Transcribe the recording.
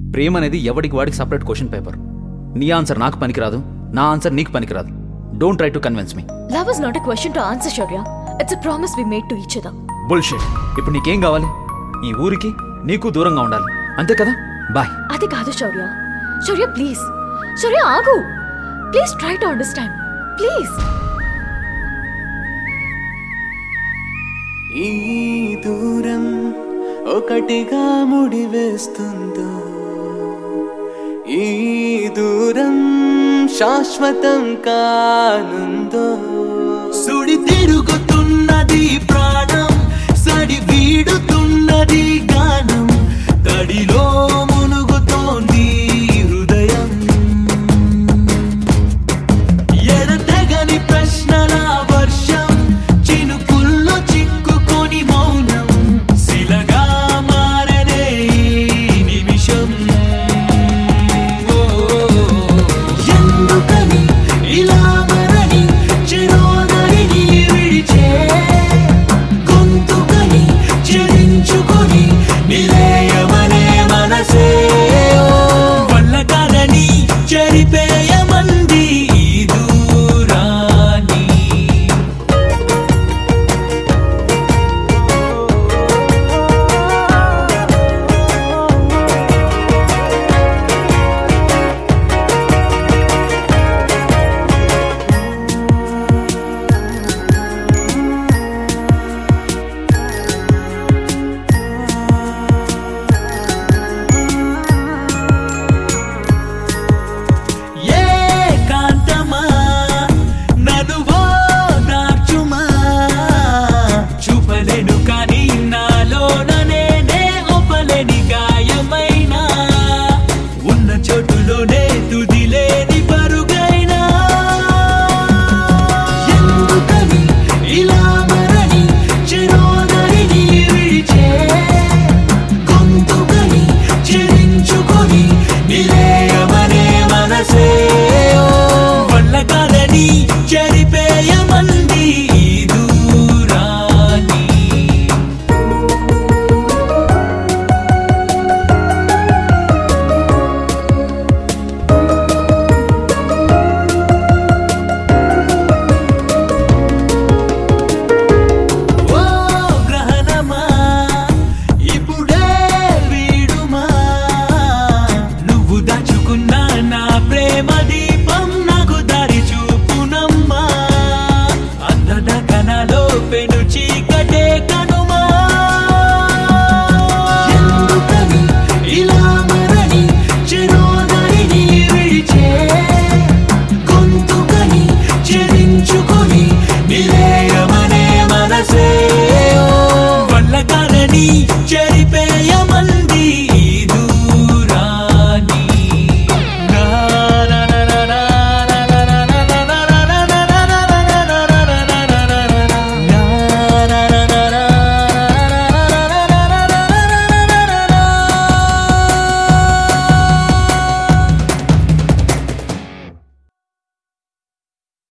ప్రేమ అనేది ఎవడికి వాడికి సపరేట్ క్వశ్చన్ పేపర్. నీ ఆన్సర్ నాకు పనికిరాదు, నా ఆన్సర్ నీకు పనికిరాదు. Don't try to convince me. Love is not a question to answer Shaurya. It's a promise we made to each other. Bullshit. ఇప్పుడు నీకేం కావాలి? ఈ ఊరికి నీకు దూరంగా ఉండాలి, అంతే కదా? బాయ్. అది కాదు శౌర్య. శౌర్య ప్లీజ్. శౌర్య ఆగు. Please try to understand please. ఈ దూరం ఒకటిగా ముడివేస్తుందో, ఈ దూరం శాశ్వతం కానుందో. సుడి తిరుగుతున్నది ప్రాణం, సడి వీడుతున్నది గానం, తడిలో